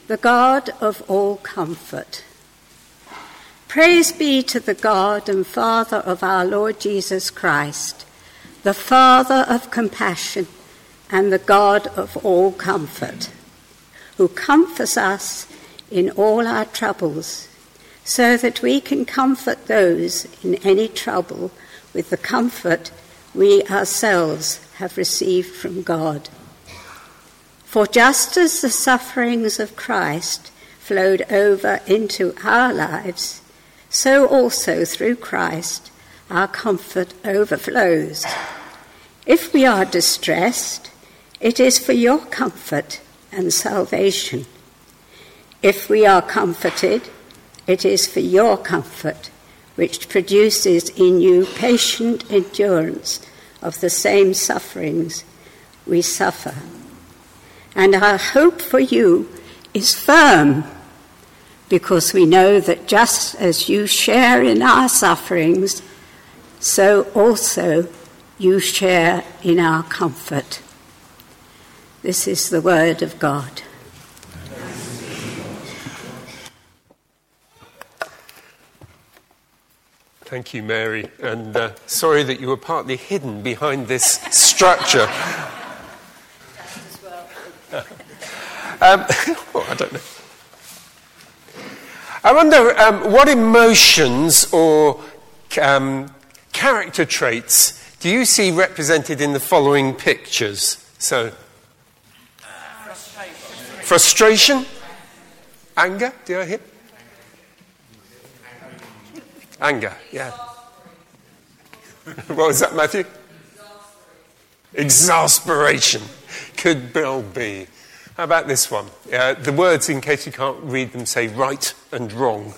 the God of all comfort. Praise be to the God and Father of our Lord Jesus Christ, the Father of compassion and the God of all comfort, who comforts us in all our troubles, so that we can comfort those in any trouble with the comfort we ourselves have received from God. For just as the sufferings of Christ flowed over into our lives, so also through Christ our comfort overflows. If we are distressed, it is for your comfort and salvation. If we are comforted, it is for your comfort, which produces in you patient endurance of the same sufferings we suffer. And our hope for you is firm, because we know that just as you share in our sufferings, so also you share in our comfort. This is the word of God. Thank you, Mary, and sorry that you were partly hidden behind this structure. I don't know. I wonder what emotions or character traits do you see represented in the following pictures? So, frustration, anger. Do I hear? Anger, yeah. What was that, Matthew? Exasperation. Could well be. How about this one? The words, in case you can't read them, say right and wrong.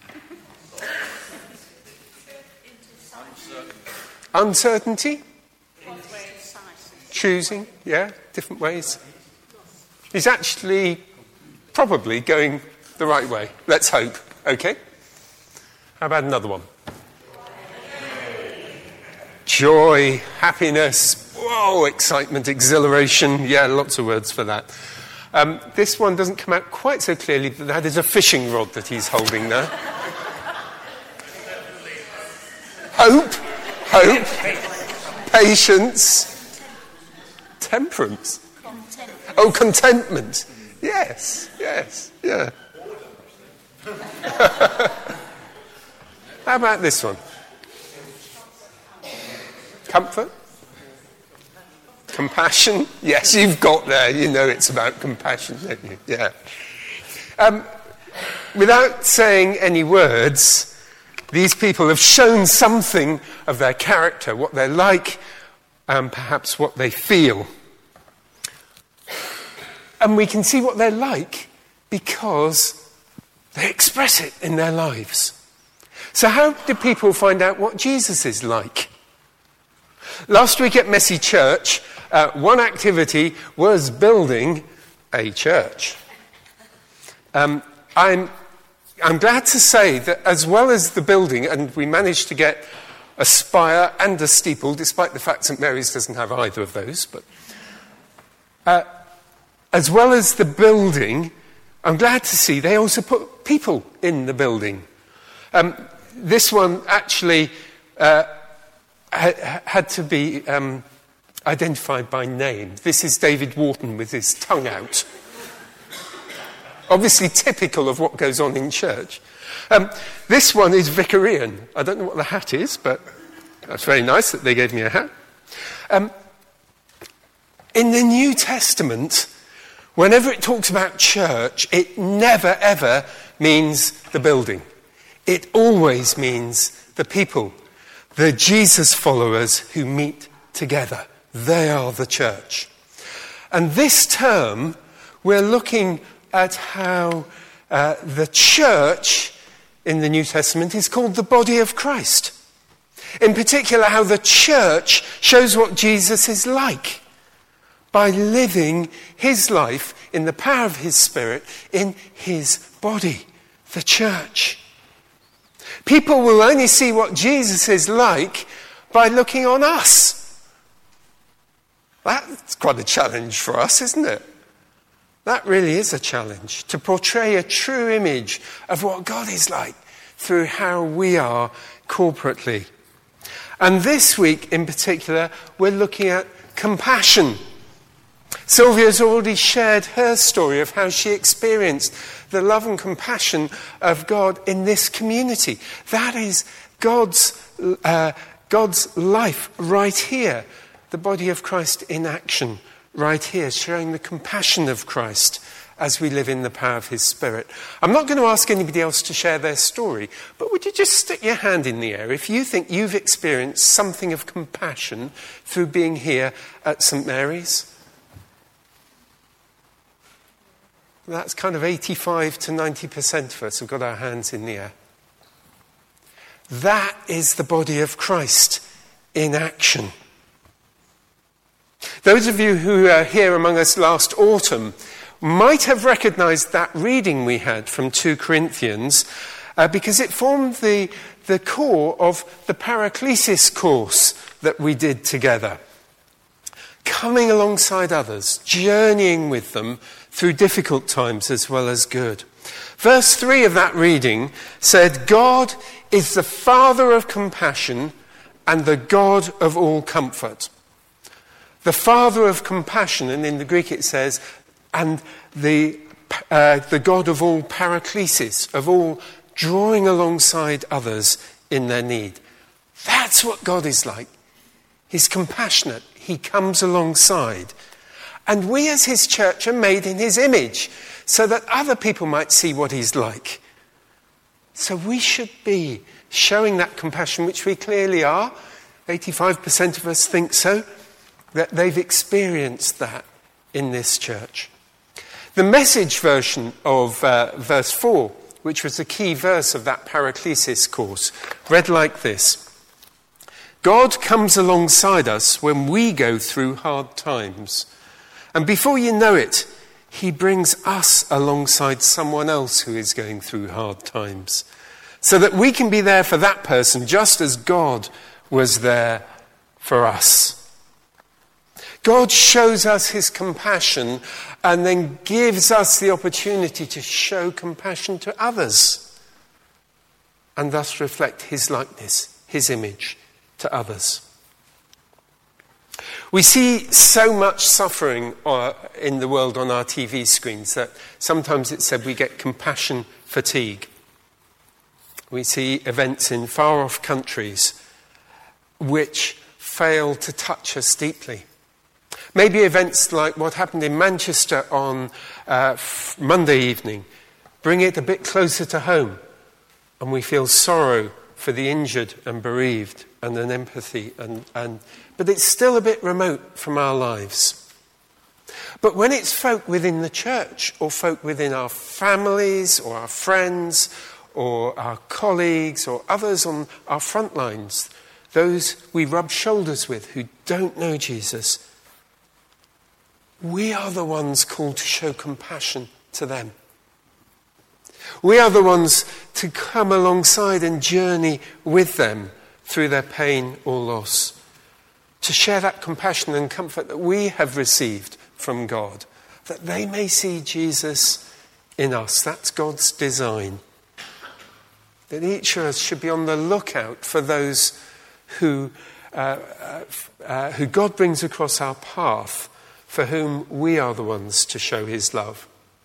Uncertainty. Choosing, yeah, different ways. He's actually probably going the right way. Let's hope. Okay? How about another one? Joy, happiness, whoa, excitement, exhilaration. Yeah, lots of words for that. This one doesn't come out quite so clearly, but that is a fishing rod that he's holding there. Hope, patience, temperance. Oh, contentment. Yes, yeah. How about this one? Comfort? Compassion? Yes, you've got there. You know it's about compassion, don't you? Yeah. Without saying any words, these people have shown something of their character, what they're like, and perhaps what they feel. And we can see what they're like because they express it in their lives. So how do people find out what Jesus is like? Last week at Messy Church, one activity was building a church. I'm glad to say that as well as the building, and we managed to get a spire and a steeple, despite the fact St Mary's doesn't have either of those, but as well as the building, I'm glad to see they also put people in the building. This one actually had to be identified by name. This is David Wharton with his tongue out. Obviously typical of what goes on in church. This one is Vicarian. I don't know what the hat is, but that's very nice that they gave me a hat. In the New Testament, whenever it talks about church, it never ever means the building. It always means the people, the Jesus followers who meet together. They are the church. And this term, we're looking at how the church in the New Testament is called the body of Christ. In particular, how the church shows what Jesus is like by living his life in the power of his Spirit in his body, the church. People will only see what Jesus is like by looking on us. That's quite a challenge for us, isn't it? That really is a challenge, to portray a true image of what God is like through how we are corporately. And this week in particular, we're looking at compassion. Sylvia's already shared her story of how she experienced the love and compassion of God in this community. That is God's life right here, the body of Christ in action right here, showing the compassion of Christ as we live in the power of his Spirit. I'm not going to ask anybody else to share their story, but would you just stick your hand in the air if you think you've experienced something of compassion through being here at St. Mary's? That's kind of 85 to 90% of us have got our hands in the air. That is the body of Christ in action. Those of you who were here among us last autumn might have recognised that reading we had from 2 Corinthians because it formed the core of the Paraclesis course that we did together. Coming alongside others, journeying with them through difficult times as well as good. Verse 3 of that reading said, God is the Father of compassion and the God of all comfort. The Father of compassion, and in the Greek it says, and the God of all Paraclesis, of all drawing alongside others in their need. That's what God is like. He's compassionate. He comes alongside. And we as his church are made in his image so that other people might see what he's like. So we should be showing that compassion, which we clearly are. 85% of us think so, that they've experienced that in this church. The Message version of verse 4, which was the key verse of that Paraclesis course, read like this. God comes alongside us when we go through hard times. And before you know it, he brings us alongside someone else who is going through hard times. So that we can be there for that person just as God was there for us. God shows us his compassion and then gives us the opportunity to show compassion to others and thus reflect his likeness, his image to others. We see so much suffering in the world on our TV screens that sometimes it's said we get compassion fatigue. We see events in far-off countries which fail to touch us deeply. Maybe events like what happened in Manchester on Monday evening bring it a bit closer to home, and we feel sorrow for the injured and bereaved and an empathy, but it's still a bit remote from our lives. But when it's folk within the church or folk within our families or our friends or our colleagues or others on our front lines, those we rub shoulders with who don't know Jesus, we are the ones called to show compassion to them. We are the ones to come alongside and journey with them through their pain or loss. To share that compassion and comfort that we have received from God, that they may see Jesus in us. That's God's design. That each of us should be on the lookout for those who God brings across our path, for whom we are the ones to show his love.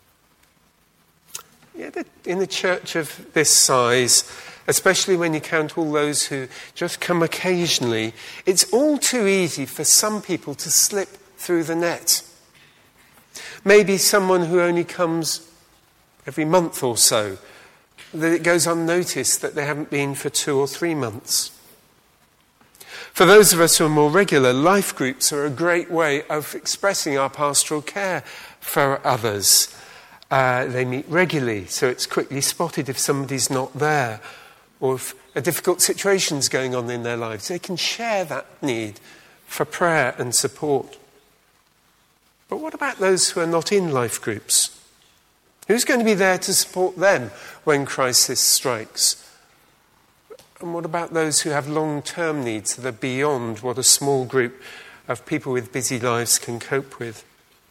In a church of this size, especially when you count all those who just come occasionally, it's all too easy for some people to slip through the net. Maybe someone who only comes every month or so, that it goes unnoticed that they haven't been for 2 or 3 months. For those of us who are more regular, life groups are a great way of expressing our pastoral care for others. They meet regularly, so it's quickly spotted if somebody's not there, or if a difficult situation's going on in their lives. They can share that need for prayer and support. But what about those who are not in life groups? Who's going to be there to support them when crisis strikes? And what about those who have long-term needs that are beyond what a small group of people with busy lives can cope with?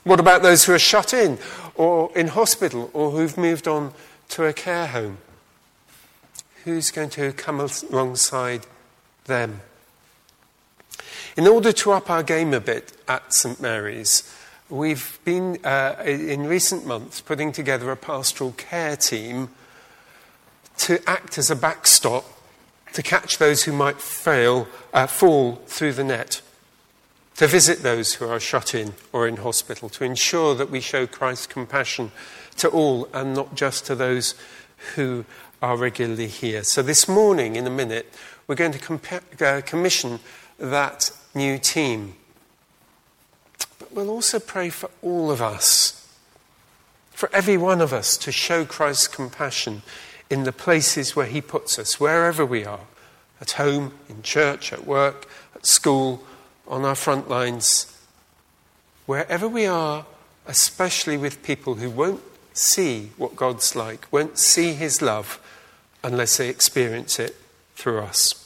What about those who are shut in or in hospital or who've moved on to a care home? Who's going to come alongside them? In order to up our game a bit at St Mary's, we've been, in recent months, putting together a pastoral care team to act as a backstop to catch those who might fall through the net, to visit those who are shut in or in hospital, to ensure that we show Christ's compassion to all and not just to those who are regularly here. So this morning, in a minute, we're going to commission that new team. But we'll also pray for all of us, for every one of us, to show Christ's compassion in the places where he puts us, wherever we are, at home, in church, at work, at school, on our front lines, wherever we are, especially with people who won't see what God's like, won't see his love unless they experience it through us.